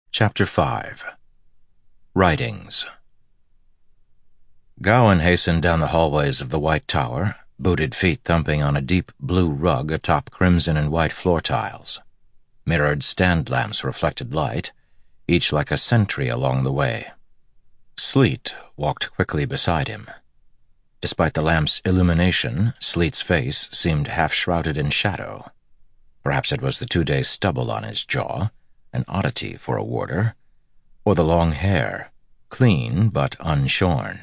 Chapter 5 Writings. Gawain hastened down the hallways of the White Tower, booted feet thumping on a deep blue rug atop crimson and white floor tiles. Mirrored stand lamps reflected light, each like a sentry along the way. Sleet walked quickly beside him. Despite the lamp's illumination, Sleet's face seemed half-shrouded in shadow. Perhaps it was the 2-day stubble on his jaw, an oddity for a warder, or the long hair, clean but unshorn.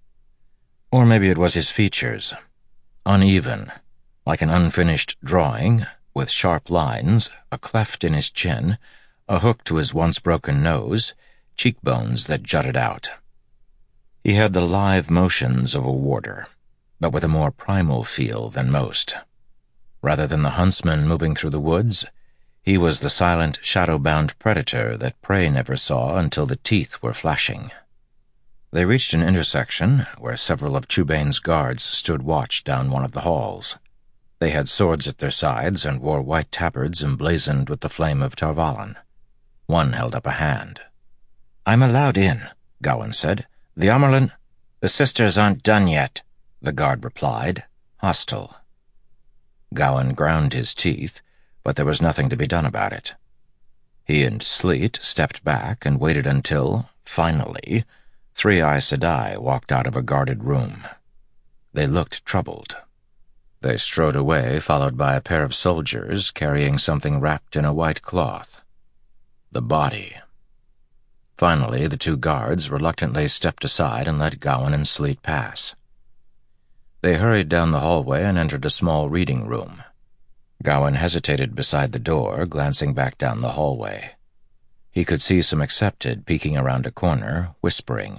Or maybe it was his features, uneven, like an unfinished drawing, with sharp lines, a cleft in his chin, a hook to his once-broken nose, cheekbones that jutted out. He had the lithe motions of a warder, but with a more primal feel than most. Rather than the huntsman moving through the woods, he was the silent, shadow-bound predator that prey never saw until the teeth were flashing. They reached an intersection where several of Chubain's guards stood watch down one of the halls. They had swords at their sides and wore white tabards emblazoned with the flame of Tarvalon. One held up a hand. "I'm allowed in," Gawain said. "The Amyrlin—" "The sisters aren't done yet," the guard replied, hostile. Gawain ground his teeth, but there was nothing to be done about it. He and Sleet stepped back and waited until, finally, Three Aes Sedai walked out of a guarded room. They looked troubled. They strode away, followed by a pair of soldiers carrying something wrapped in a white cloth. The body. Finally, the two guards reluctantly stepped aside and let Gawain and Sleet pass. They hurried down the hallway and entered a small reading room. Gawain hesitated beside the door, glancing back down the hallway. He could see some accepted peeking around a corner, whispering.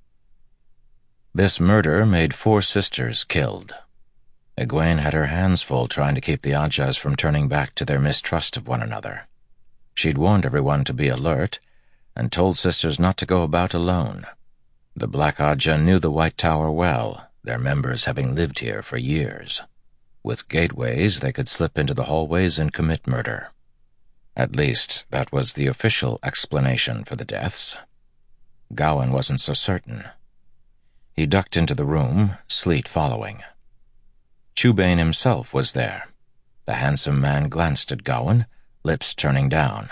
This murder made 4 sisters killed. Egwene had her hands full trying to keep the Ajahs from turning back to their mistrust of one another. She'd warned everyone to be alert, and told sisters not to go about alone. The Black Ajah knew the White Tower well, their members having lived here for years. With gateways, they could slip into the hallways and commit murder. At least, that was the official explanation for the deaths. Gawain wasn't so certain. He ducked into the room, Sleet following. Chubain himself was there. The handsome man glanced at Gawain, lips turning down.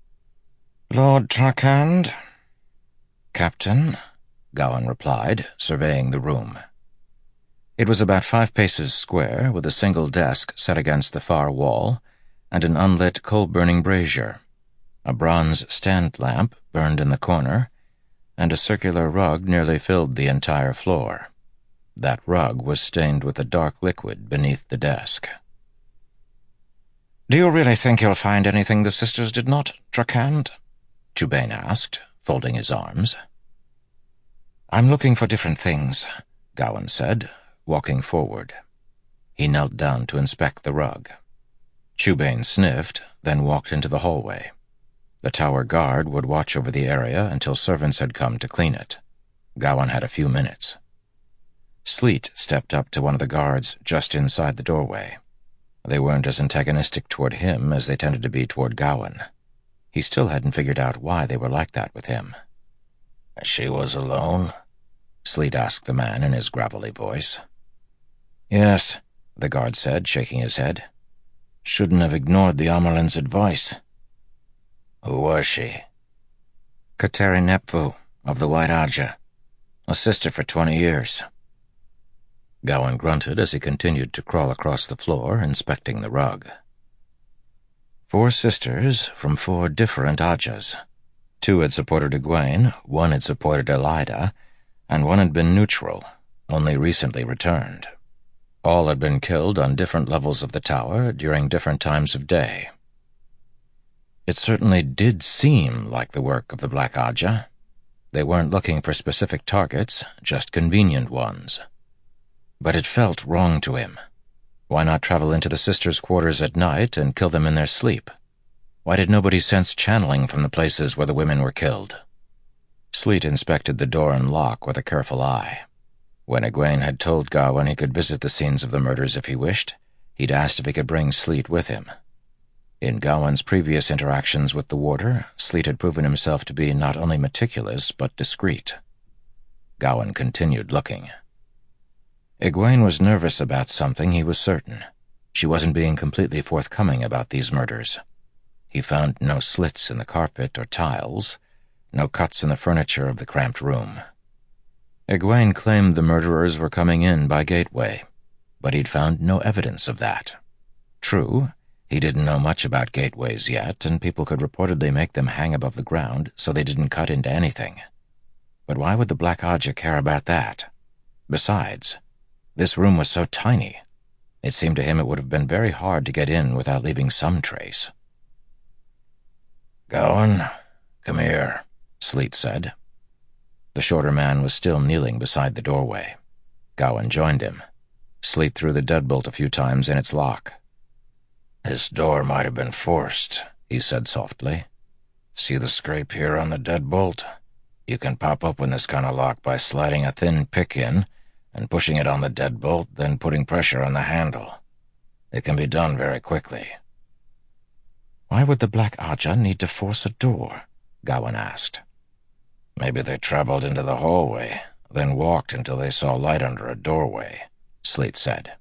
"Lord Trakand?" "Captain," Gawain replied, surveying the room. It was about 5 paces square, with a single desk set against the far wall, and an unlit coal-burning brazier. A bronze stand lamp burned in the corner, and a circular rug nearly filled the entire floor. That rug was stained with a dark liquid beneath the desk. "Do you really think you'll find anything the sisters did not, Trakand?" Chubain asked, folding his arms. "I'm looking for different things," Gawain said, walking forward. He knelt down to inspect the rug. Chubain sniffed, then walked into the hallway. The tower guard would watch over the area until servants had come to clean it. Gawain had a few minutes. Sleet stepped up to one of the guards just inside the doorway. They weren't as antagonistic toward him as they tended to be toward Gawain. He still hadn't figured out why they were like that with him. "She was alone?" Sleet asked the man in his gravelly voice. "Yes," the guard said, shaking his head. "Shouldn't have ignored the Amyrlin's advice." "Who was she?" "Kateri Nepvu, of the White Ajah. A sister for 20 years. Gawain grunted as he continued to crawl across the floor, inspecting the rug. 4 sisters from 4 different Ajahs. 2 had supported Egwene, 1 had supported Elaida, and 1 had been neutral, only recently returned. All had been killed on different levels of the tower during different times of day. It certainly did seem like the work of the Black Ajah. They weren't looking for specific targets, just convenient ones. But it felt wrong to him. Why not travel into the sisters' quarters at night and kill them in their sleep? Why did nobody sense channeling from the places where the women were killed? Sleet inspected the door and lock with a careful eye. When Egwene had told Gawain he could visit the scenes of the murders if he wished, he'd asked if he could bring Sleet with him. In Gawain's previous interactions with the warder, Sleet had proven himself to be not only meticulous but discreet. Gawain continued looking. Egwene was nervous about something, he was certain. She wasn't being completely forthcoming about these murders. He found no slits in the carpet or tiles, no cuts in the furniture of the cramped room. Egwene claimed the murderers were coming in by gateway, but he'd found no evidence of that. True, he didn't know much about gateways yet, and people could reportedly make them hang above the ground so they didn't cut into anything. But why would the Black Ajah care about that? Besides, this room was so tiny. It seemed to him it would have been very hard to get in without leaving some trace. "Gawain, come here," Sleet said. The shorter man was still kneeling beside the doorway. Gawain joined him. Sleet threw the deadbolt a few times in its lock. "This door might have been forced," he said softly. "See the scrape here on the deadbolt? You can pop open this kind of lock by sliding a thin pick in and pushing it on the deadbolt, then putting pressure on the handle. It can be done very quickly." "Why would the Black Ajah need to force a door?" Gawain asked. "Maybe they traveled into the hallway, then walked until they saw light under a doorway," Sleet said.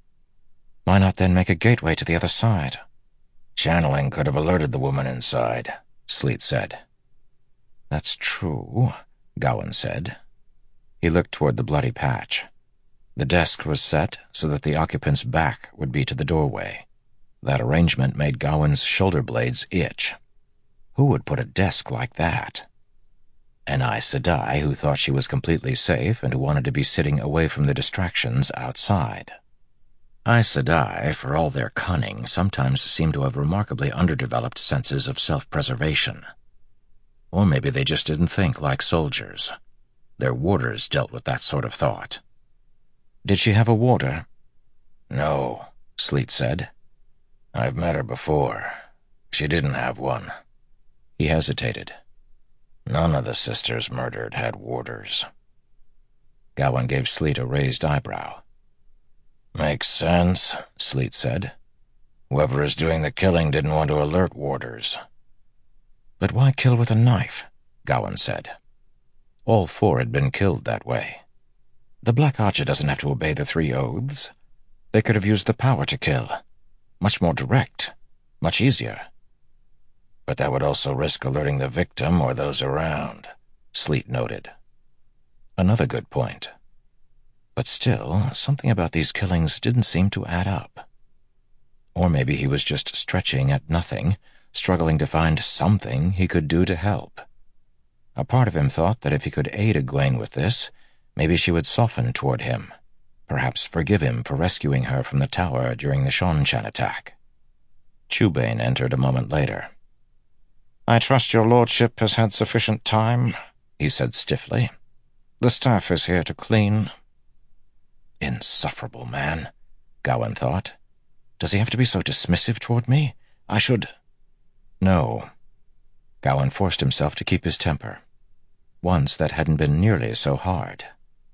"Why not then make a gateway to the other side?" "Channeling could have alerted the woman inside," Sleet said. "That's true," Gawain said. He looked toward the bloody patch. The desk was set so that the occupant's back would be to the doorway. That arrangement made Gawain's shoulder blades itch. Who would put a desk like that? An Aes Sedai who thought she was completely safe and who wanted to be sitting away from the distractions outside. Aes Sedai, for all their cunning, sometimes seemed to have remarkably underdeveloped senses of self-preservation. Or maybe they just didn't think like soldiers. Their warders dealt with that sort of thought. "Did she have a warder?" "No," Sleet said. "I've met her before. She didn't have one." He hesitated. "None of the sisters murdered had warders." Gawain gave Sleet a raised eyebrow. "Makes sense," Sleet said. "Whoever is doing the killing didn't want to alert warders." "But why kill with a knife?" Gawain said. All four had been killed that way. The Black Ajah doesn't have to obey the 3 oaths. They could have used the power to kill. Much more direct. Much easier. "But that would also risk alerting the victim or those around," Sleet noted. Another good point. But still, something about these killings didn't seem to add up. Or maybe he was just stretching at nothing, struggling to find something he could do to help. A part of him thought that if he could aid Egwene with this, maybe she would soften toward him, perhaps forgive him for rescuing her from the tower during the Seanchan attack. Chubane entered a moment later. "I trust your lordship has had sufficient time," he said stiffly. "The staff is here to clean." Insufferable man, Gawain thought. Does he have to be so dismissive toward me? I should... No. Gawain forced himself to keep his temper. Once that hadn't been nearly so hard.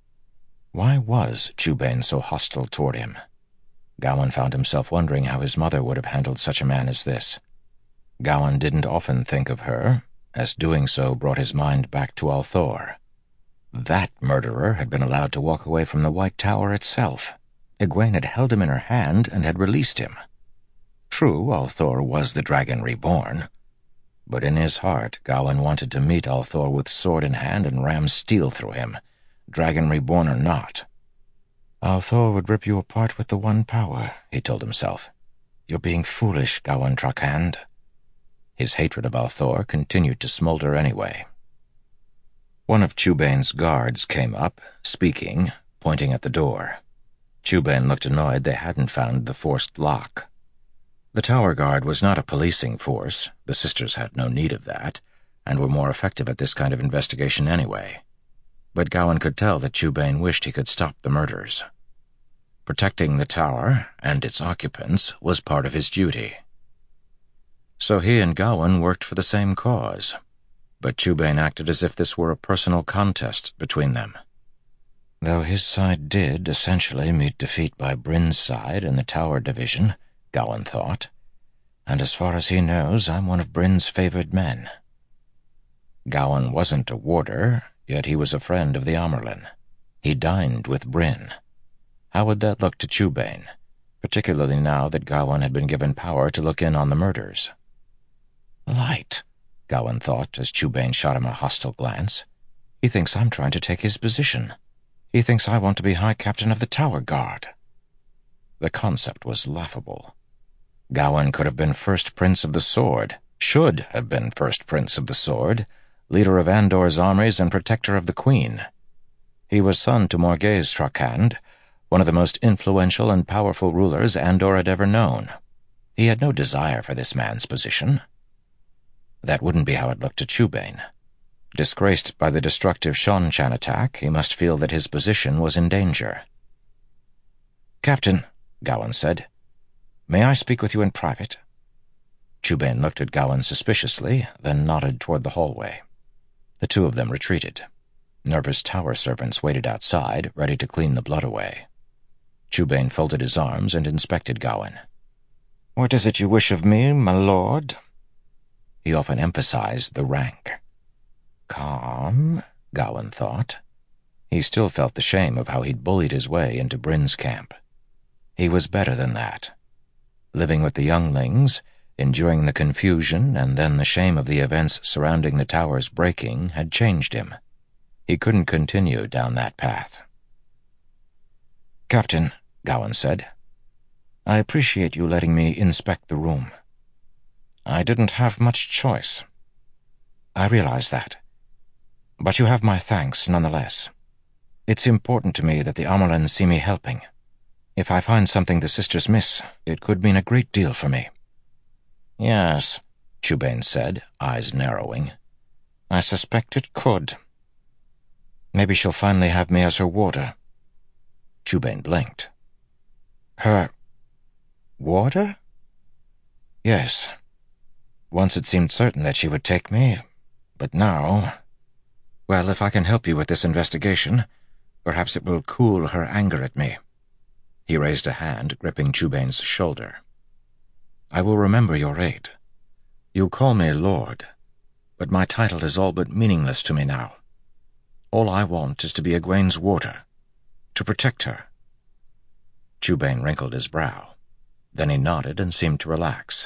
Why was Chubane so hostile toward him? Gawain found himself wondering how his mother would have handled such a man as this. Gawain didn't often think of her, as doing so brought his mind back to Althor. That murderer had been allowed to walk away from the White Tower itself. Egwene had held him in her hand and had released him. True, Althor was the Dragon Reborn. But in his heart, Gawain wanted to meet Althor with sword in hand and ram steel through him, Dragon Reborn or not. Althor would rip you apart with the one power, he told himself. You're being foolish, Gawain Trakand. His hatred of Althor continued to smolder anyway. One of Chubane's guards came up, speaking, pointing at the door. Chubane looked annoyed they hadn't found the forced lock. The tower guard was not a policing force, the sisters had no need of that, and were more effective at this kind of investigation anyway. But Gawain could tell that Chubane wished he could stop the murders. Protecting the tower and its occupants was part of his duty. So he and Gawain worked for the same cause, but Chubane acted as if this were a personal contest between them. Though his side did essentially meet defeat by Bryn's side in the tower division, Gawain thought, and as far as he knows, I'm one of Bryn's favored men. Gowan wasn't a warder, yet he was a friend of the Amyrlin. He dined with Bryn. How would that look to Chubane, particularly now that Gowan had been given power to look in on the murders? Light, Gowan thought as Chubane shot him a hostile glance. He thinks I'm trying to take his position. He thinks I want to be High Captain of the Tower Guard. The concept was laughable. Gowan could have been First Prince of the Sword, should have been First Prince of the Sword, leader of Andor's armies and protector of the Queen. He was son to Morghese Strauchand, one of the most influential and powerful rulers Andor had ever known. He had no desire for this man's position. That wouldn't be how it looked to Chubane. Disgraced by the destructive Seanchan attack, he must feel that his position was in danger. "Captain," Gowan said, "may I speak with you in private?" Chubane looked at Gowan suspiciously, then nodded toward the hallway. The two of them retreated. Nervous tower servants waited outside, ready to clean the blood away. Chubane folded his arms and inspected Gowan. "What is it you wish of me, my lord?" He often emphasized the rank. Calm, Gowan thought. He still felt the shame of how he'd bullied his way into Bryn's camp. He was better than that. Living with the younglings, enduring the confusion and then the shame of the events surrounding the tower's breaking had changed him. He couldn't continue down that path. "Captain," Gowan said, "I appreciate you letting me inspect the room. I didn't have much choice. I realize that. But you have my thanks nonetheless. It's important to me that the Amyrlin see me helping. If I find something the sisters miss, it could mean a great deal for me." "Yes," Chubane said, eyes narrowing. "I suspect it could. Maybe she'll finally have me as her warder." Chubane blinked. "Her warder?" "Yes. Once it seemed certain that she would take me, but now... Well, if I can help you with this investigation, perhaps it will cool her anger at me." He raised a hand, gripping Chubane's shoulder. "I will remember your aid. You call me Lord, but my title is all but meaningless to me now. All I want is to be Egwene's warder, to protect her." Chubane wrinkled his brow. Then he nodded and seemed to relax.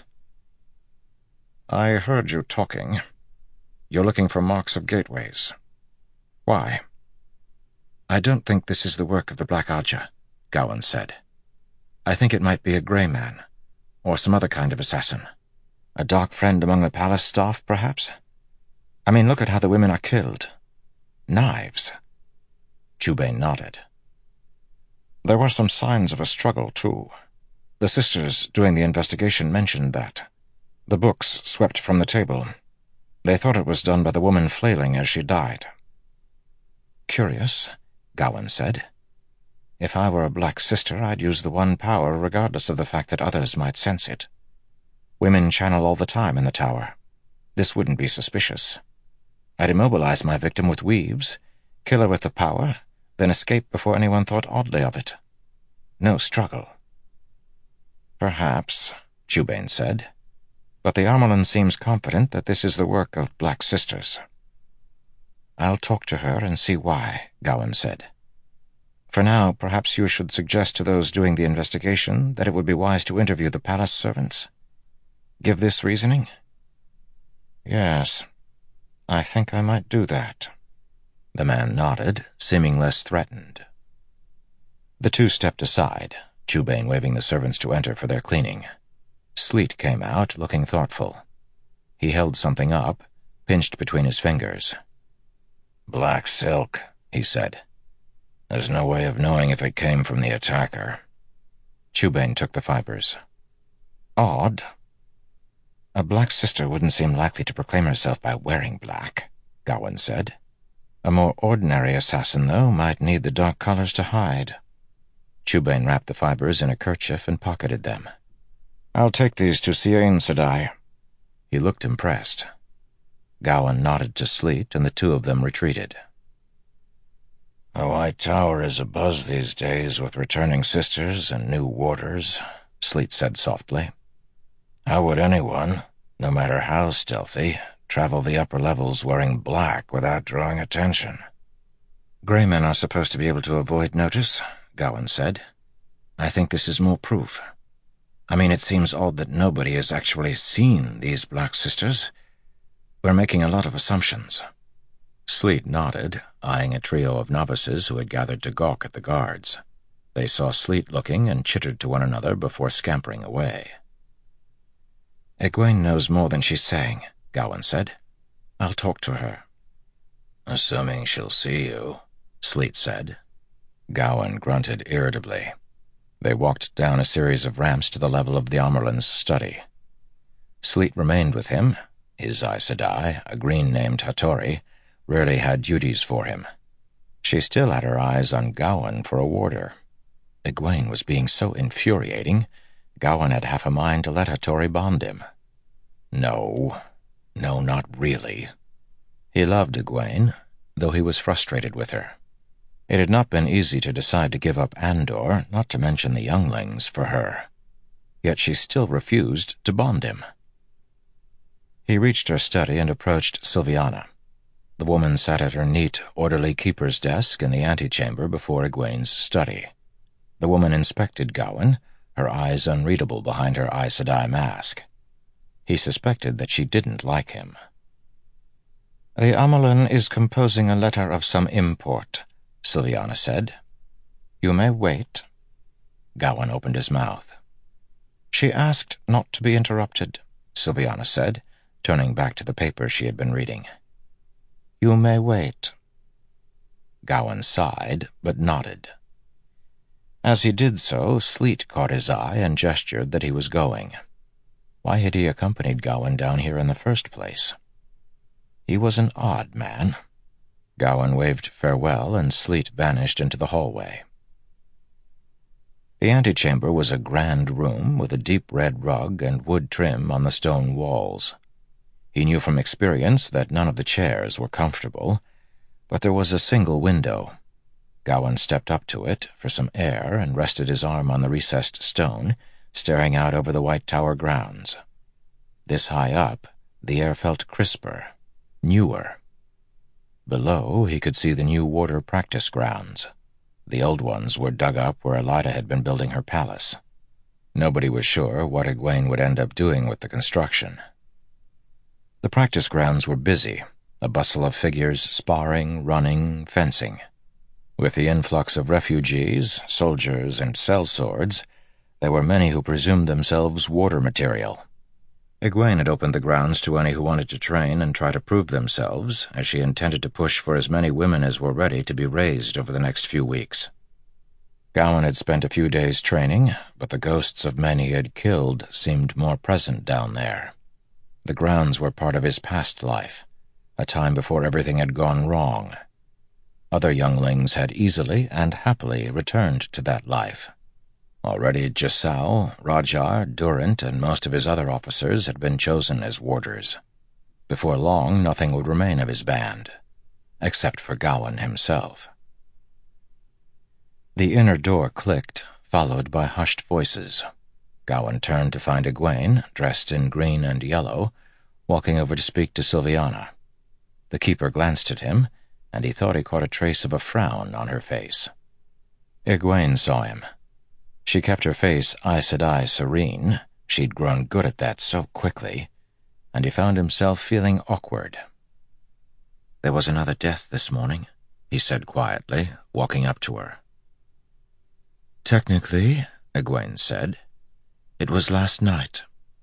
"I heard you talking. You're looking for marks of gateways. Why?" "I don't think this is the work of the Black Ajah," Gowan said. "I think it might be a Grey Man, or some other kind of assassin. A dark friend among the palace staff, perhaps? I mean, look at how the women are killed. Knives." Chubane nodded. "There were some signs of a struggle, too. The sisters doing the investigation mentioned that. The books swept from the table. They thought it was done by the woman flailing as she died." "Curious," Gowan said. "If I were a Black Sister, I'd use the One power regardless of the fact that others might sense it. Women channel all the time in the tower. This wouldn't be suspicious. I'd immobilize my victim with weaves, kill her with the power, then escape before anyone thought oddly of it. No struggle." "Perhaps," Chubane said. "But the Amyrlin seems confident that this is the work of Black Sisters." "I'll talk to her and see why," Gowan said. "For now, perhaps you should suggest to those doing the investigation that it would be wise to interview the palace servants. Give this reasoning?" "Yes, I think I might do that." The man nodded, seeming less threatened. The two stepped aside, Chubane waving the servants to enter for their cleaning. Sleet came out, looking thoughtful. He held something up, pinched between his fingers. "Black silk," he said. "There's no way of knowing if it came from the attacker." Chubane took the fibers. "Odd. A Black Sister wouldn't seem likely to proclaim herself by wearing black," Gowan said. "A more ordinary assassin, though, might need the dark colors to hide." Chubane wrapped the fibers in a kerchief and pocketed them. "I'll take these to Aen Sedai." He looked impressed. Gowan nodded to Sleet, and the two of them retreated. "The White Tower is abuzz these days with returning sisters and new warders," Sleet said softly. How would anyone, no matter how stealthy, travel the upper levels wearing black without drawing attention? Gray men are supposed to be able to avoid notice, Gowan said. I think this is more proof. I mean, it seems odd that nobody has actually seen these Black Sisters. We're making a lot of assumptions. Sleet nodded, eyeing a trio of novices who had gathered to gawk at the guards. They saw Sleet looking and chittered to one another before scampering away. Egwene knows more than she's saying, Gowan said. I'll talk to her. Assuming she'll see you, Sleet said. Gowan grunted irritably. They walked down a series of ramps to the level of the Amyrlin's study. Sleet remained with him. His Aes Sedai, a green named Hattori, rarely had duties for him. She still had her eyes on Gowan for a warder. Egwene was being so infuriating, Gowan had half a mind to let Hattori bond him. No, not really. He loved Egwene, though he was frustrated with her. It had not been easy to decide to give up Andor, not to mention the younglings, for her. Yet she still refused to bond him. He reached her study and approached Silviana. The woman sat at her neat, orderly keeper's desk in the antechamber before Egwene's study. The woman inspected Gowan, her eyes unreadable behind her Aes Sedai mask. He suspected that she didn't like him. The Amyrlin is composing a letter of some import, Silviana said. You may wait. Gowan opened his mouth. She asked not to be interrupted, Silviana said, turning back to the paper she had been reading. You may wait. Gowan sighed, but nodded. As he did so, Sleet caught his eye and gestured that he was going. Why had he accompanied Gowan down here in the first place? He was an odd man. Gowan waved farewell, and Sleet vanished into the hallway. The antechamber was a grand room with a deep red rug and wood trim on the stone walls. He knew from experience that none of the chairs were comfortable, but there was a single window. Gowan stepped up to it for some air and rested his arm on the recessed stone, staring out over the White Tower grounds. This high up, the air felt crisper, newer. Below, he could see the new warder practice grounds. The old ones were dug up where Elaida had been building her palace. Nobody was sure what Egwene would end up doing with the construction. The practice grounds were busy, a bustle of figures sparring, running, fencing. With the influx of refugees, soldiers, and sellswords, there were many who presumed themselves warder material. Egwene had opened the grounds to any who wanted to train and try to prove themselves, as she intended to push for as many women as were ready to be raised over the next few weeks. Gowan had spent a few days training, but the ghosts of men he had killed seemed more present down there. The grounds were part of his past life, a time before everything had gone wrong. Other younglings had easily and happily returned to that life. Already Giselle, Rajar, Durant, and most of his other officers had been chosen as warders. Before long, nothing would remain of his band, except for Gowan himself. The inner door clicked, followed by hushed voices. Gowan turned to find Egwene, dressed in green and yellow, walking over to speak to Silviana. The keeper glanced at him, and he thought he caught a trace of a frown on her face. Egwene saw him. She kept her face Aes Sedai serene. She'd grown good at that so quickly, and he found himself feeling awkward. There was another death this morning, he said quietly, walking up to her. Technically, Egwene said, it was last night.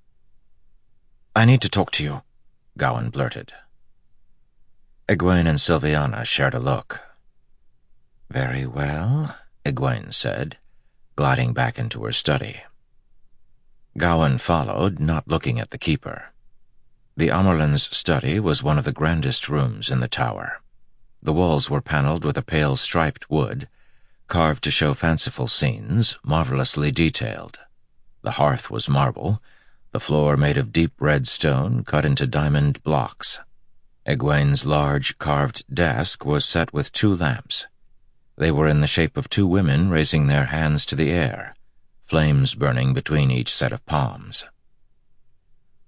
I need to talk to you, Gowan blurted. Egwene and Silviana shared a look. Very well, Egwene said, gliding back into her study. Gowan followed, not looking at the keeper. The Amyrlin's study was one of the grandest rooms in the tower. The walls were paneled with a pale striped wood, carved to show fanciful scenes, marvelously detailed. The hearth was marble, the floor made of deep red stone cut into diamond blocks. Egwene's large carved desk was set with 2 lamps. They were in the shape of 2 women raising their hands to the air, flames burning between each set of palms.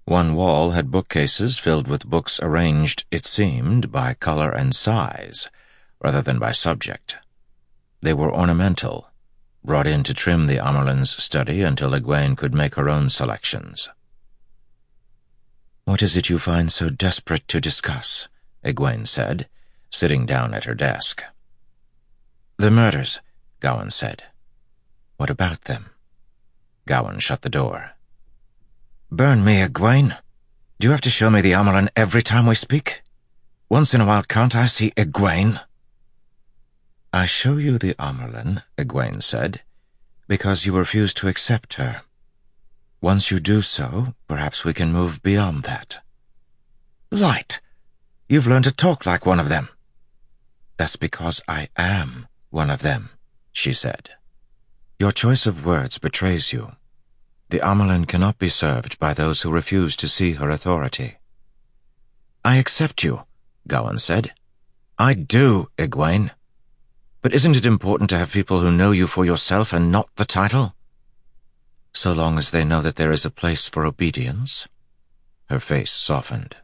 One wall had bookcases filled with books arranged, it seemed, by color and size, rather than by subject. They were ornamental, brought in to trim the Amyrlin's study until Egwene could make her own selections. "What is it you find so desperate to discuss?" Egwene said, sitting down at her desk. "The murders," Gawyn said. "What about them?" Gawyn shut the door. "Burn me, Egwene. Do you have to show me the Amyrlin every time we speak? Once in a while can't I see Egwene?" "I show you the Amyrlin," Egwene said, "because you refuse to accept her. Once you do so, perhaps we can move beyond that." "Light! You've learned to talk like one of them." "That's because I am one of them," she said. "Your choice of words betrays you. The Amyrlin cannot be served by those who refuse to see her authority." "I accept you," Gawyn said. "I do, Egwene. But isn't it important to have people who know you for yourself and not the title?" "So long as they know that there is a place for obedience." Her face softened.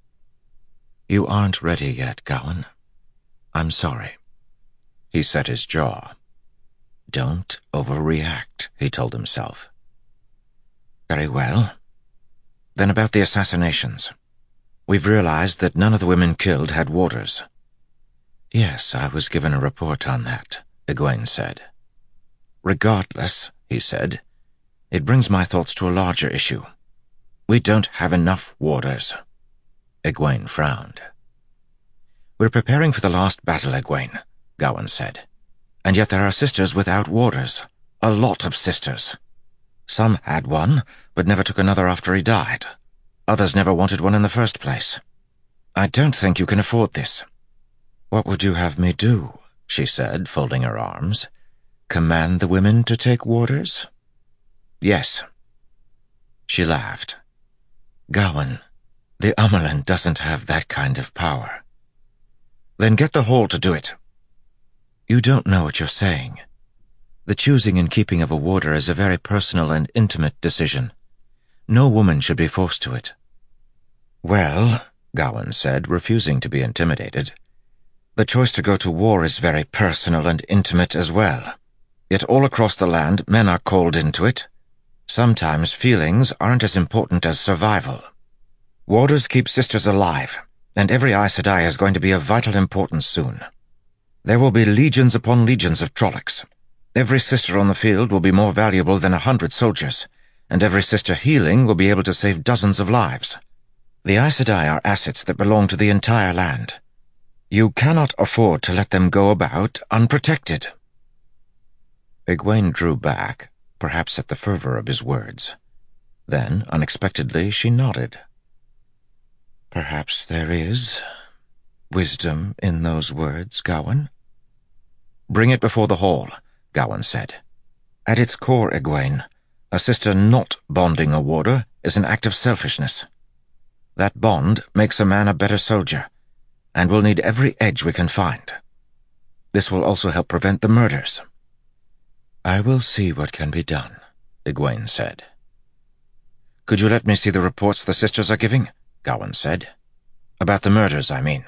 "You aren't ready yet, Gawyn. I'm sorry." He set his jaw. "Don't overreact," he told himself. "Very well. Then about the assassinations. We've realized that none of the women killed had warders." "Yes, I was given a report on that," Egwene said. "Regardless," he said, "it brings my thoughts to a larger issue. We don't have enough warders." Egwene frowned. "We're preparing for the last battle, Egwene," Gawyn said. "And yet there are sisters without warders. A lot of sisters. Some had one, but never took another after he died. Others never wanted one in the first place. I don't think you can afford this." "What would you have me do?" she said, folding her arms. "Command the women to take warders?" "Yes." She laughed. "Gawyn, the Amyrlin doesn't have that kind of power." "Then get the Hall to do it." "You don't know what you're saying. The choosing and keeping of a warder is a very personal and intimate decision. No woman should be forced to it." "Well," Gawyn said, refusing to be intimidated, "the choice to go to war is very personal and intimate as well. Yet all across the land, men are called into it. Sometimes feelings aren't as important as survival. Warders keep sisters alive, and every Aes Sedai is going to be of vital importance soon. There will be legions upon legions of Trollocs. Every sister on the field will be more valuable than 100 soldiers, and every sister healing will be able to save dozens of lives. The Aes Sedai are assets that belong to the entire land. You cannot afford to let them go about unprotected." Egwene drew back, perhaps at the fervor of his words. Then, unexpectedly, she nodded. "Perhaps there is wisdom in those words, Gawyn." "Bring it before the Hall," Gawyn said. "At its core, Egwene, a sister not bonding a warder is an act of selfishness. That bond makes a man a better soldier, and we'll need every edge we can find. This will also help prevent the murders." "I will see what can be done," Egwene said. "Could you let me see the reports the sisters are giving?" Gawyn said. "About the murders, I mean."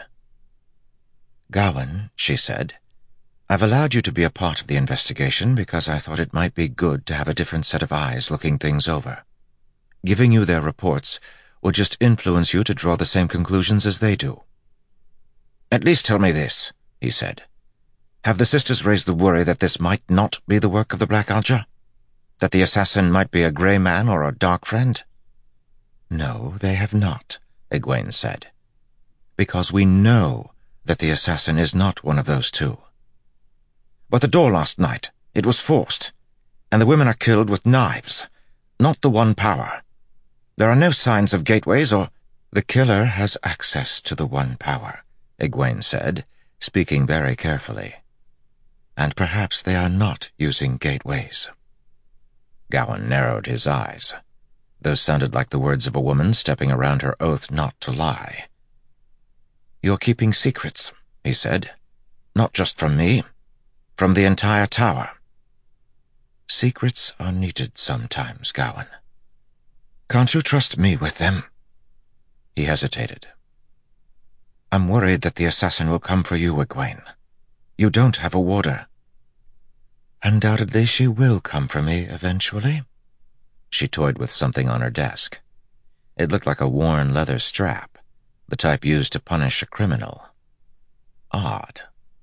"Gawyn," she said, "I've allowed you to be a part of the investigation because I thought it might be good to have a different set of eyes looking things over. Giving you their reports will just influence you to draw the same conclusions as they do." "At least tell me this," he said. "Have the sisters raised the worry that this might not be the work of the Black Ajah? That the assassin might be a grey man or a dark friend?" "No, they have not," Egwene said. "Because we know that the assassin is not one of those two." "But the door last night, it was forced, and the women are killed with knives, not the One Power. There are no signs of gateways or—" "The killer has access to the One Power," Egwene said, speaking very carefully. "And perhaps they are not using gateways." Gawyn narrowed his eyes. Those sounded like the words of a woman stepping around her oath not to lie. "You're keeping secrets," he said. "Not just from me. From the entire tower." "Secrets are needed sometimes, Gawyn." Can't you trust me with them?" He hesitated. "I'm worried that the assassin will come for you, Egwene. You don't have a warder." "Undoubtedly she will come for me eventually." She toyed with something on her desk. It looked like a worn leather strap, the type used to punish a criminal. Odd.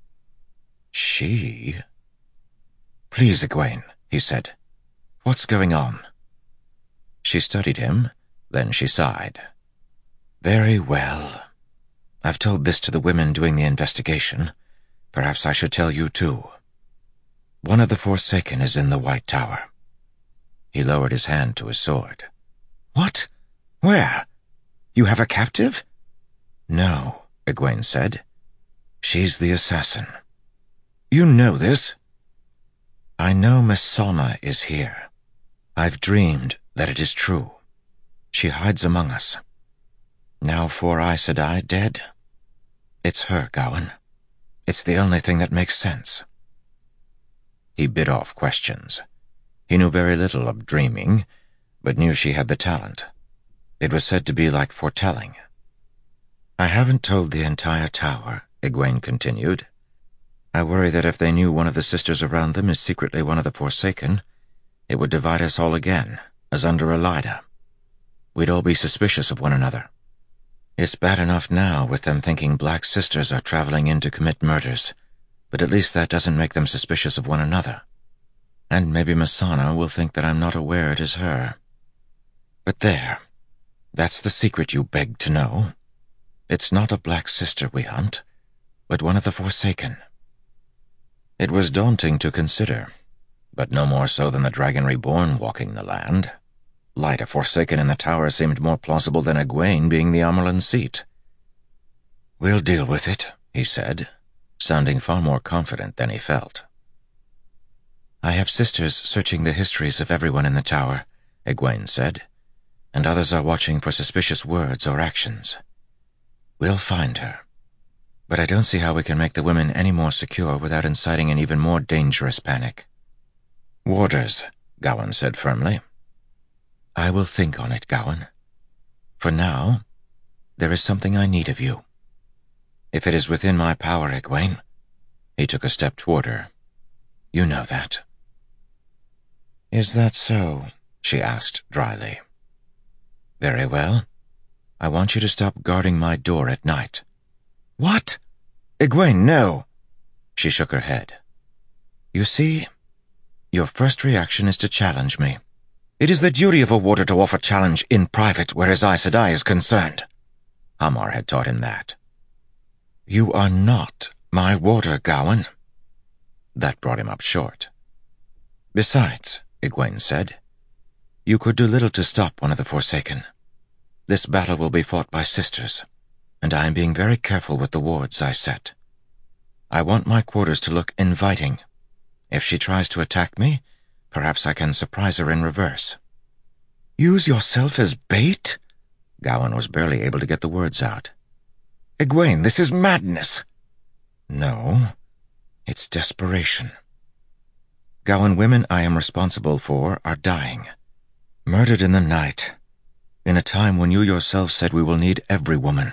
She? "Please, Egwene," he said. "What's going on?" She studied him, then she sighed. "Very well. I've told this to the women doing the investigation. Perhaps I should tell you too. One of the Forsaken is in the White Tower." He lowered his hand to his sword. "What? Where? You have a captive?" "No," Egwene said. "She's the assassin." "You know this?" "I know Mesaana is here. I've dreamed that it is true. She hides among us. Now 4 Aes Sedai dead. It's her, Gawyn. It's the only thing that makes sense." He bit off questions. He knew very little of dreaming, but knew she had the talent. It was said to be like foretelling. "I haven't told the entire tower," Egwene continued. "I worry that if they knew one of the sisters around them is secretly one of the Forsaken, it would divide us all again, as under Elaida. We'd all be suspicious of one another. It's bad enough now with them thinking Black Sisters are traveling in to commit murders, but at least that doesn't make them suspicious of one another. And maybe Mesaana will think that I'm not aware it is her. But there, that's the secret you begged to know. It's not a Black Sister we hunt, but one of the Forsaken." It was daunting to consider, but no more so than the Dragon Reborn walking the land. Lyta Forsaken in the tower seemed more plausible than Egwene being the Amyrlin seat. "We'll deal with it," he said, sounding far more confident than he felt. "I have sisters searching the histories of everyone in the tower," Egwene said, "and others are watching for suspicious words or actions. We'll find her. But I don't see how we can make the women any more secure without inciting an even more dangerous panic." "Warders," Gawyn said firmly. "I will think on it, Gawyn. For now, there is something I need of you. If it is within my power, Egwene." He took a step toward her. "You know that." "Is that so?" she asked dryly. "Very well. I want you to stop guarding my door at night." "What? Egwene, no!" She shook her head. "You see, your first reaction is to challenge me. It is the duty of a warder to offer challenge in private where his Aes Sedai is concerned. Hamar had taught him that. You are not my warder, Gawyn." That brought him up short. "Besides," Egwene said, "you could do little to stop one of the Forsaken. This battle will be fought by sisters, and I am being very careful with the wards I set. I want my quarters to look inviting. If she tries to attack me, perhaps I can surprise her in reverse." "Use yourself as bait?" Gawyn was barely able to get the words out. "Egwene, this is madness." "No, it's desperation. Gawyn, women I am responsible for are dying, murdered in the night, in a time when you yourself said we will need every woman."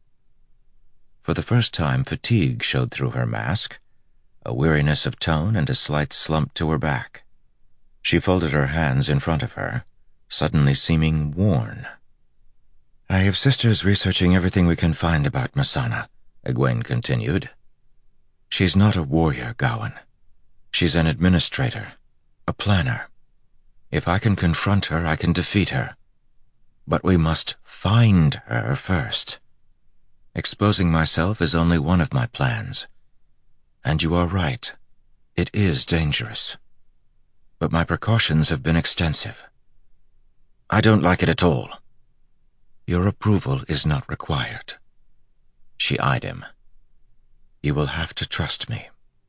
For the first time, fatigue showed through her mask, a weariness of tone and a slight slump to her back. She folded her hands in front of her, suddenly seeming worn. "I have sisters researching everything we can find about Mesaana," Egwene continued. "She's not a warrior, Gawyn. She's an administrator, a planner. If I can confront her, I can defeat her. But we must find her first. Exposing myself is only one of my plans. And you are right, it is dangerous. But my precautions have been extensive." "I don't like it at all." "Your approval is not required." She eyed him. "You will have to trust me."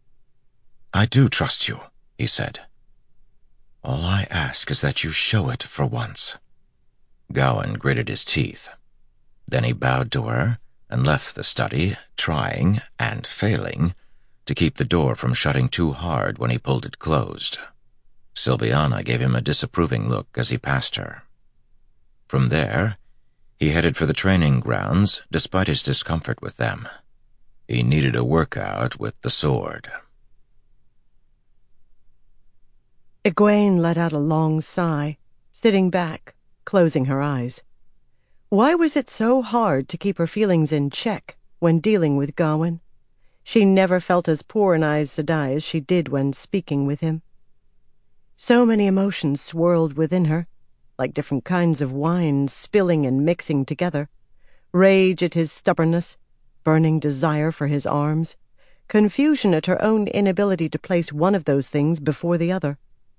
"I do trust you," he said. "All I ask is that you show it for once." Gawyn gritted his teeth. Then he bowed to her and left the study, trying, and failing, to keep the door from shutting too hard when he pulled it closed. Sylviana gave him a disapproving look as he passed her. From there, he headed for the training grounds, despite his discomfort with them. He needed a workout with the sword. Egwene let out a long sigh, sitting back, closing her eyes. Why was it so hard to keep her feelings in check when dealing with Gawyn? She never felt as poor an Aes Sedai as she did when speaking with him. So many emotions swirled within her, like different kinds of wine spilling and mixing together. Rage at his stubbornness, burning desire for his arms, confusion at her own inability to place one of those things before the other.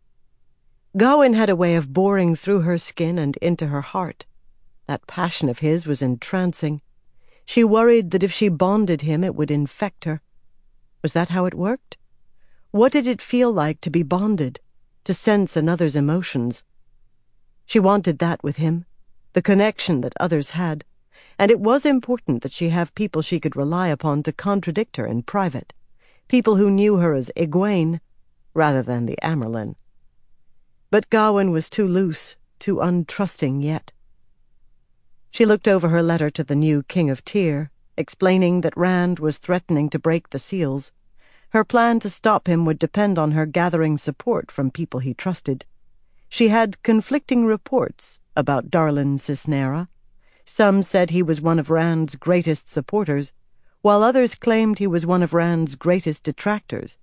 Gawyn had a way of boring through her skin and into her heart. That passion of his was entrancing. She worried that if she bonded him it would infect her. Was that how it worked? What did it feel like to be bonded, to sense another's emotions? She wanted that with him, the connection that others had, and it was important that she have people she could rely upon to contradict her in private, people who knew her as Egwene rather than the Amyrlin. But Gawyn was too loose, too untrusting yet. She looked over her letter to the new King of Tyr, explaining that Rand was threatening to break the seals. Her plan to stop him would depend on her gathering support from people he trusted. She had conflicting reports about Darlin Cisnera. Some said he was one of Rand's greatest supporters, while others claimed he was one of Rand's greatest detractors.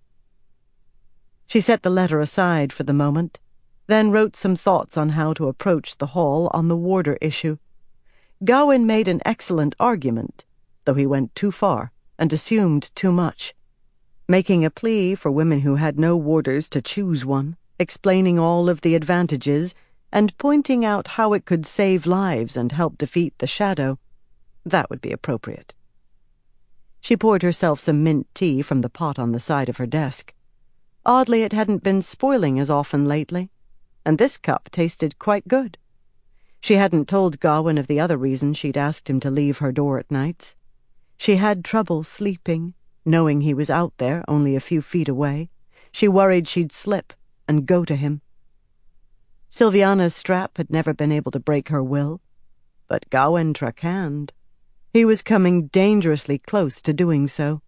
She set the letter aside for the moment, then wrote some thoughts on how to approach the Hall on the warder issue. Gawyn made an excellent argument, though he went too far and assumed too much, making a plea for women who had no warders to choose one, explaining all of the advantages, and pointing out how it could save lives and help defeat the Shadow. That would be appropriate. She poured herself some mint tea from the pot on the side of her desk. Oddly, it hadn't been spoiling as often lately, and this cup tasted quite good. She hadn't told Gawyn of the other reason she'd asked him to leave her door at nights. She had trouble sleeping, knowing he was out there only a few feet away. She worried she'd slip and go to him. Sylviana's strap had never been able to break her will, but Gawyn Trakand, he was coming dangerously close to doing so.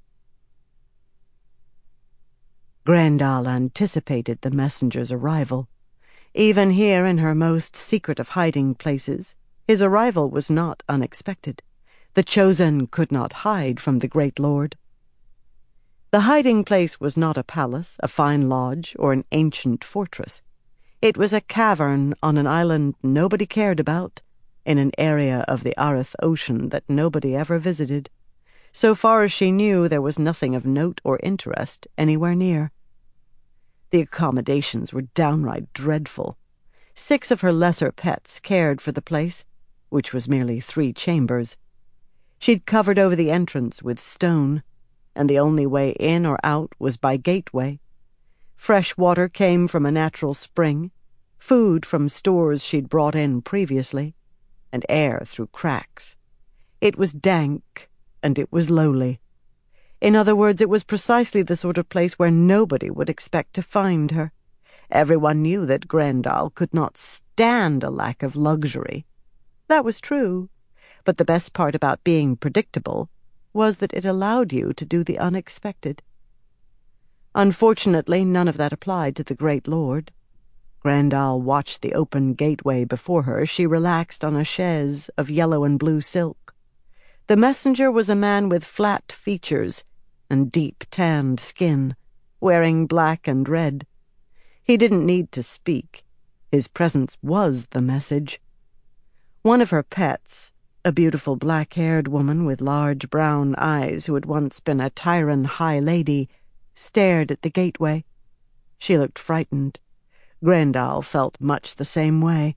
Grendal anticipated the messenger's arrival. Even here in her most secret of hiding places, his arrival was not unexpected. The Chosen could not hide from the Great Lord. The hiding place was not a palace, a fine lodge, or an ancient fortress. It was a cavern on an island nobody cared about, in an area of the Areth Ocean that nobody ever visited. So far as she knew, there was nothing of note or interest anywhere near. The accommodations were downright dreadful. 6 of her lesser pets cared for the place, which was merely 3 chambers. She'd covered over the entrance with stone, and the only way in or out was by gateway. Fresh water came from a natural spring, food from stores she'd brought in previously, and air through cracks. It was dank, and it was lowly. In other words, it was precisely the sort of place where nobody would expect to find her. Everyone knew that Grendal could not stand a lack of luxury. That was true, but the best part about being predictable was that it allowed you to do the unexpected. Unfortunately, none of that applied to the Great Lord. Grendal watched the open gateway before her. She relaxed on a chaise of yellow and blue silk. The messenger was a man with flat features and deep tanned skin, wearing black and red. He didn't need to speak. His presence was the message. One of her pets, a beautiful black-haired woman with large brown eyes who had once been a Tyran high lady, stared at the gateway. She looked frightened. Grendal felt much the same way.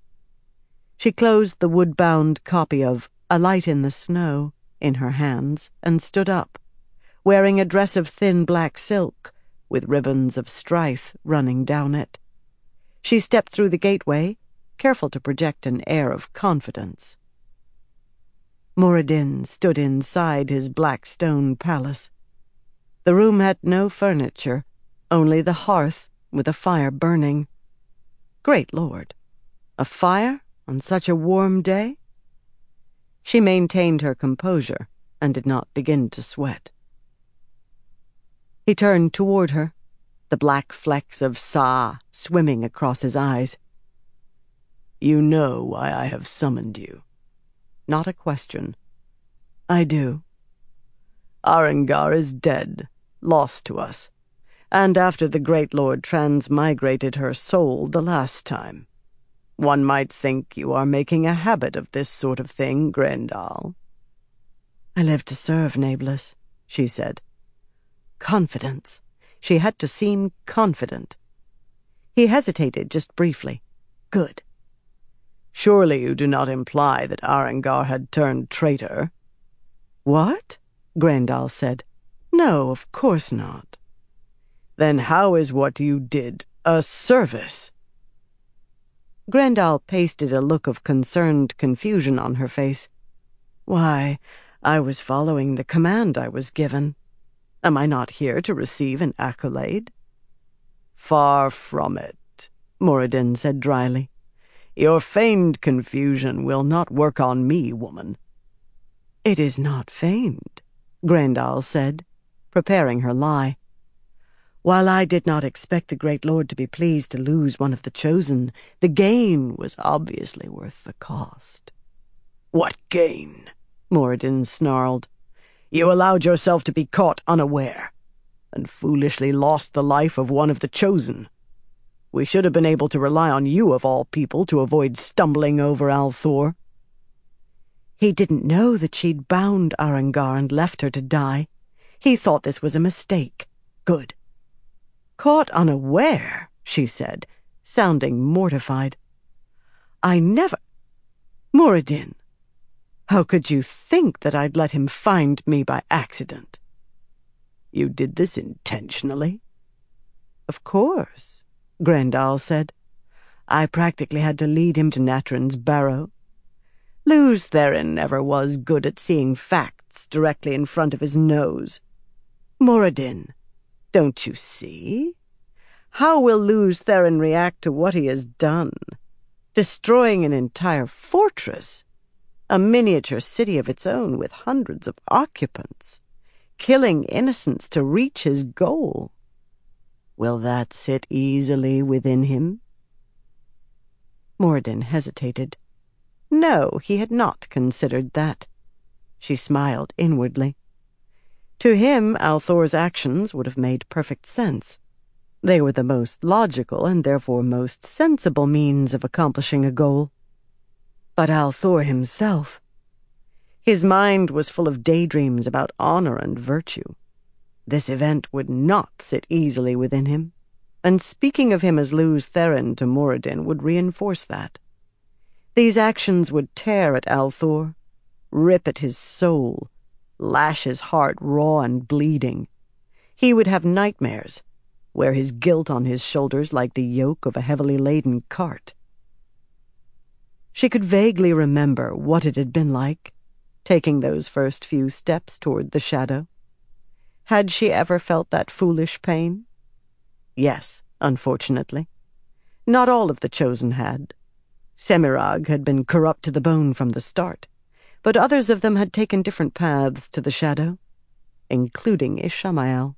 She closed the wood-bound copy of A Light in the Snow in her hands and stood up, wearing a dress of thin black silk with ribbons of strife running down it. She stepped through the gateway, careful to project an air of confidence. Moradin stood inside his black stone palace. The room had no furniture, only the hearth with a fire burning. Great Lord! A fire On such a warm day? She maintained her composure and did not begin to sweat. He turned toward her, the black flecks of Sa swimming across his eyes. "You know why I have summoned you." Not a question. "I do. Arengar is dead, lost to us, and after the Great Lord transmigrated her soul the last time. One might think you are making a habit of this sort of thing, Grendal." "I live to serve, Nameless," she said. Confidence. She had to seem confident. He hesitated just briefly. Good. "Surely you do not imply that Arengar had turned traitor?" "What?" Grendal said. "No, of course not." "Then how is what you did a service?" Grendal pasted a look of concerned confusion on her face. "Why, I was following the command I was given. Am I not here to receive an accolade?" "Far from it," Moradin said dryly. "Your feigned confusion will not work on me, woman." "It is not feigned," Grendal said, preparing her lie. "While I did not expect the Great Lord to be pleased to lose one of the Chosen, the gain was obviously worth the cost." "What gain?" Moradin snarled. "You allowed yourself to be caught unaware, and foolishly lost the life of one of the Chosen. We should have been able to rely on you, of all people, to avoid stumbling over al'Thor." He didn't know that she'd bound Arengar and left her to die. He thought this was a mistake. Good. "Caught unaware," she said, sounding mortified. "I never... Moradin, how could you think that I'd let him find me by accident?" "You did this intentionally?" "Of course," Grendal said. "I practically had to lead him to Natrin's barrow. Lews Therin never was good at seeing facts directly in front of his nose. Moradin, don't you see? How will Lews Therin react to what he has done? Destroying an entire fortress, a miniature city of its own with hundreds of occupants, killing innocents to reach his goal. Will that sit easily within him?" Moradin hesitated. No, he had not considered that. She smiled inwardly. To him, al'Thor's actions would have made perfect sense. They were the most logical and therefore most sensible means of accomplishing a goal. But al'Thor himself... His mind was full of daydreams about honor and virtue. This event would not sit easily within him, and speaking of him as Lews Therin to Moradin would reinforce that. These actions would tear at al'Thor, rip at his soul, lash his heart raw and bleeding. He would have nightmares, wear his guilt on his shoulders like the yoke of a heavily laden cart. She could vaguely remember what it had been like, taking those first few steps toward the shadow. Had she ever felt that foolish pain? Yes, unfortunately. Not all of the Chosen had. Semirhage had been corrupt to the bone from the start, but others of them had taken different paths to the shadow, including Ishamael.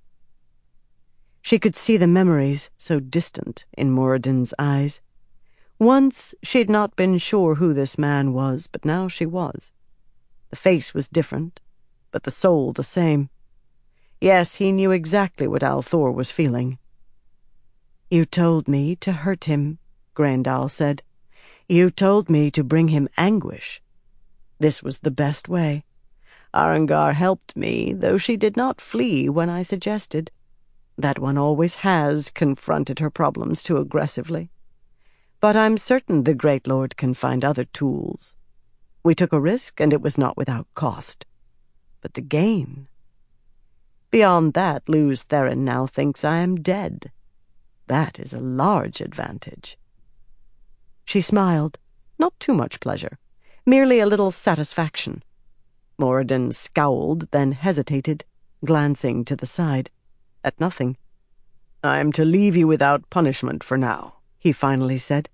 She could see the memories, so distant, in Moradin's eyes. Once she'd not been sure who this man was, but now she was. The face was different, but the soul the same. Yes, he knew exactly what al'Thor was feeling. "You told me to hurt him," Grendal said. "You told me to bring him anguish. This was the best way. Arengar helped me, though she did not flee when I suggested. That one always has confronted her problems too aggressively. But I'm certain the Great Lord can find other tools. We took a risk, and it was not without cost. But the gain... Beyond that, Lews Therin now thinks I am dead. That is a large advantage." She smiled, not too much pleasure, merely a little satisfaction. Moradin scowled, then hesitated, glancing to the side. At nothing. "I am to leave you without punishment for now," he finally said.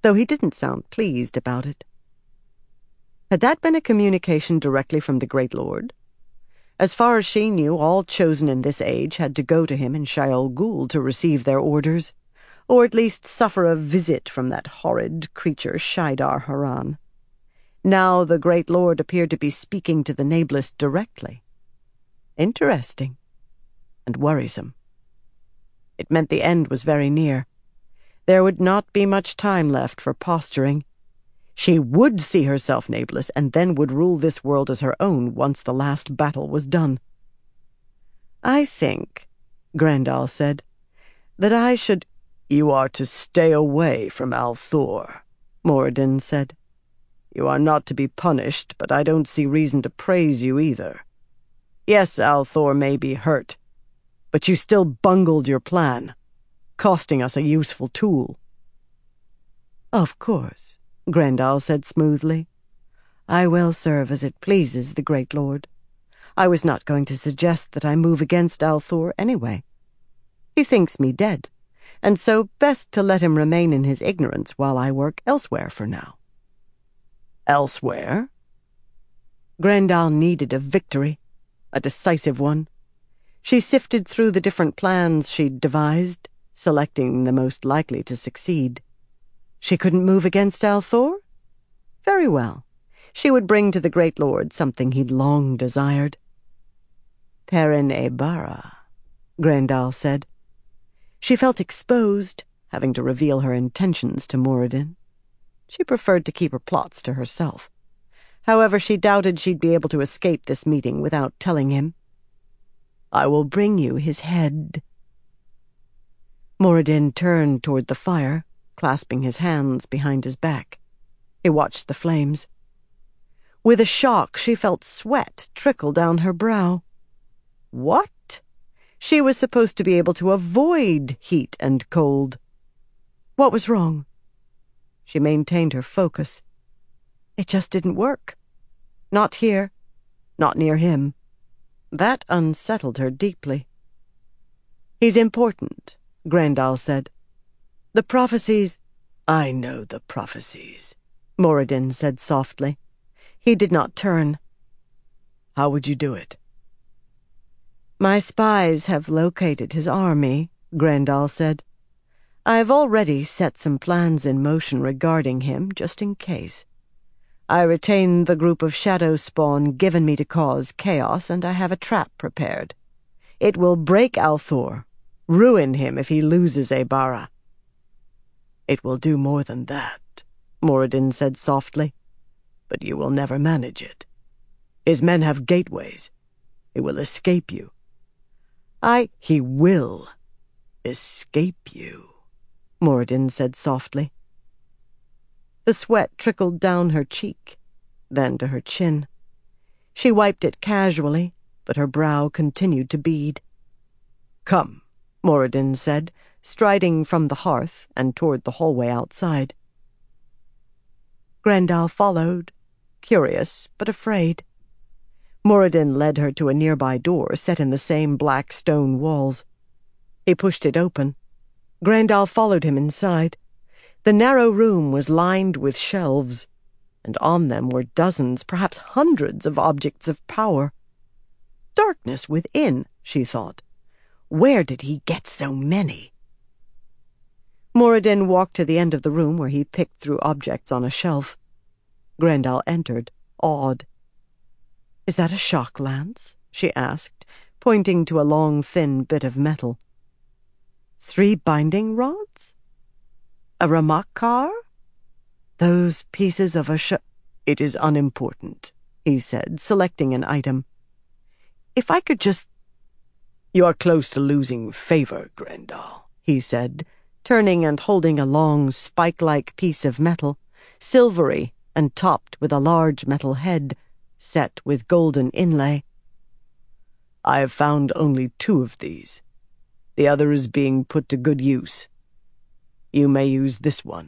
though he didn't sound pleased about it. Had that been a communication directly from the Great Lord? As far as she knew, all chosen in this age had to go to him in Shayol Ghul to receive their orders, or at least suffer a visit from that horrid creature Shaidar Haran. Now the Great Lord appeared to be speaking to the Nameless directly. Interesting. And worrisome. It meant the end was very near. There would not be much time left for posturing. She would see herself Nameless, and then would rule this world as her own once the last battle was done. "I think," Grandal said, "that I should—" "You are to stay away from al'Thor," Moradin said. "You are not to be punished, but I don't see reason to praise you either. Yes, al'Thor may be hurt, but you still bungled your plan, costing us a useful tool." "Of course," Grandal said smoothly. "I will serve as it pleases the Great Lord. I was not going to suggest that I move against al'Thor anyway. He thinks me dead, and so best to let him remain in his ignorance while I work elsewhere for now." "Elsewhere?" Grandal needed a victory, a decisive one. She sifted through the different plans she'd devised, selecting the most likely to succeed. She couldn't move against al'Thor? Very well. She would bring to the Great Lord something he'd long desired. "Perrin-e-Barra," Grandal said. She felt exposed, having to reveal her intentions to Moradin. She preferred to keep her plots to herself. However, she doubted she'd be able to escape this meeting without telling him. "I will bring you his head." Moradin turned toward the fire, clasping his hands behind his back. He watched the flames. With a shock, she felt sweat trickle down her brow. What? She was supposed to be able to avoid heat and cold. What was wrong? She maintained her focus. It just didn't work. Not here. Not near him. That unsettled her deeply. "He's important," Grandal said. "The prophecies—" "I know the prophecies," Moradin said softly. He did not turn. "How would you do it?" "My spies have located his army," Grandal said. "I have already set some plans in motion regarding him, just in case. I retain the group of shadow spawn given me to cause chaos, and I have a trap prepared. It will break al'Thor, ruin him if he loses e-Barra." "It will do more than that," Moradin said softly. "But you will never manage it. His men have gateways. He will escape you." He will escape you," Moradin said softly. The sweat trickled down her cheek, then to her chin. She wiped it casually, but her brow continued to bead. "Come," Moradin said, striding from the hearth and toward the hallway outside. Grandal followed, curious but afraid. Moradin led her to a nearby door set in the same black stone walls. He pushed it open. Grandal followed him inside. The narrow room was lined with shelves, and on them were dozens, perhaps hundreds of objects of power. Darkness within, she thought. Where did he get so many? Moradin walked to the end of the room where he picked through objects on a shelf. Grandal entered, awed. "Is that a shock lance?" she asked, pointing to a long, thin bit of metal. 3 binding rods? A Ramakar? Those pieces of a "It is unimportant," he said, selecting an item. "If I could just—" "You are close to losing favor, Grandal," he said, turning and holding a long, spike-like piece of metal, silvery and topped with a large metal head, set with golden inlay. "I have found only 2 of these. The other is being put to good use. You may use this one."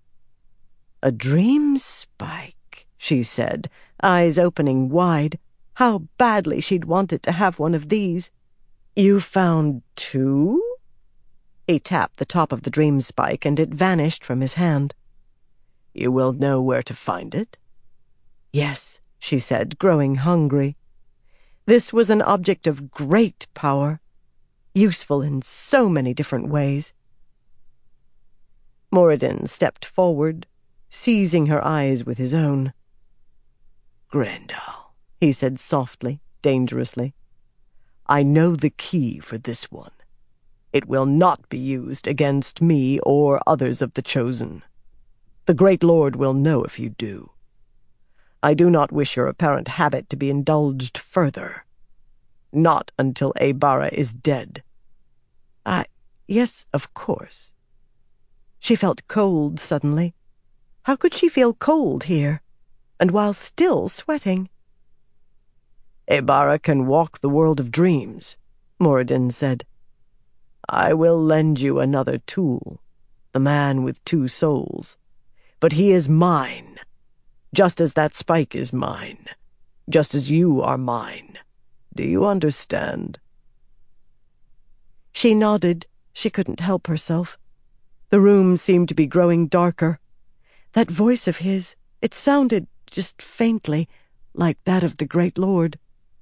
"A dream spike," she said, eyes opening wide. How badly she'd wanted to have one of these. "You found 2? He tapped the top of the dream spike, and it vanished from his hand. You will know where to find it?" "Yes," she said, growing hungry. This was an object of great power, useful in so many different ways. Moradin stepped forward, seizing her eyes with his own. "Grendel," he said softly, dangerously, "I know the key for this one. It will not be used against me or others of the Chosen. The Great Lord will know if you do. I do not wish your apparent habit to be indulged further. Not until Aybara is dead." Yes, of course." She felt cold suddenly. How could she feel cold here, and while still sweating? "Aybara can walk the world of dreams," Moradin said. "I will lend you another tool, the man with 2 souls. But he is mine, just as that spike is mine, just as you are mine. Do you understand?" She nodded. She couldn't help herself. The room seemed to be growing darker. That voice of his, it sounded, just faintly, like that of the Great Lord.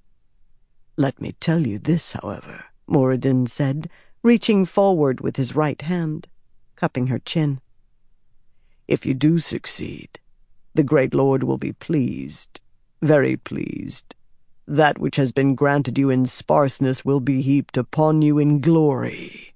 "Let me tell you this, however," Moradin said, reaching forward with his right hand, cupping her chin. "If you do succeed, the Great Lord will be pleased, very pleased. That which has been granted you in sparseness will be heaped upon you in glory."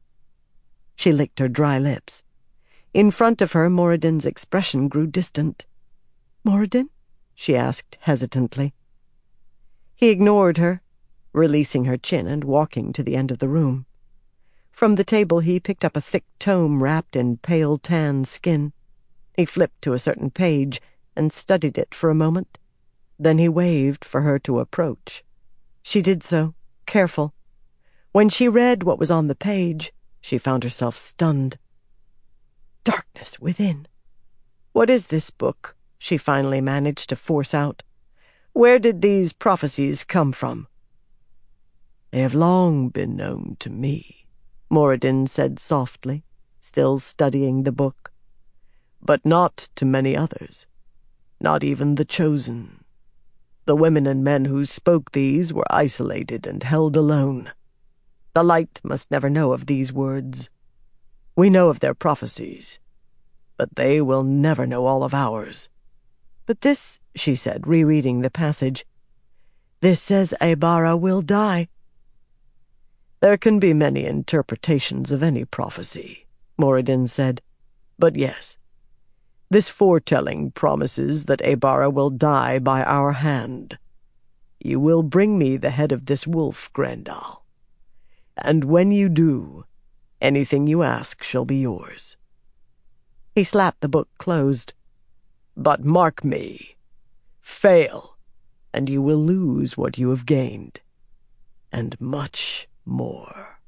She licked her dry lips. In front of her, Moradin's expression grew distant. "Moradin?" she asked hesitantly. He ignored her, releasing her chin and walking to the end of the room. From the table he picked up a thick tome wrapped in pale tan skin. He flipped to a certain page and studied it for a moment. Then he waved for her to approach. She did so, careful. When she read what was on the page, she found herself stunned. Darkness within. "What is this book?" she finally managed to force out. "Where did these prophecies come from?" "They have long been known to me," Moradin said softly, still studying the book. "But not to many others, not even the Chosen. The women and men who spoke these were isolated and held alone. The light must never know of these words. We know of their prophecies, but they will never know all of ours." "But this," she said, rereading the passage, "this says Aybara will die." "There can be many interpretations of any prophecy," Moradin said. "But yes, this foretelling promises that Aybara will die by our hand. You will bring me the head of this wolf, Grendel. And when you do, anything you ask shall be yours." He slapped the book closed. "But mark me, fail, and you will lose what you have gained, and much more."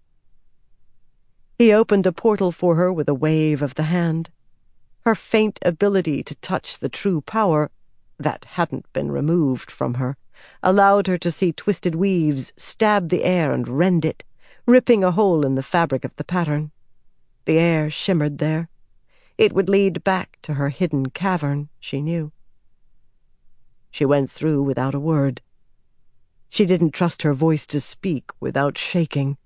He opened a portal for her with a wave of the hand. Her faint ability to touch the true power, that hadn't been removed from her, allowed her to see twisted weaves stab the air and rend it, ripping a hole in the fabric of the pattern. The air shimmered there. It would lead back to her hidden cavern, she knew. She went through without a word. She didn't trust her voice to speak without shaking.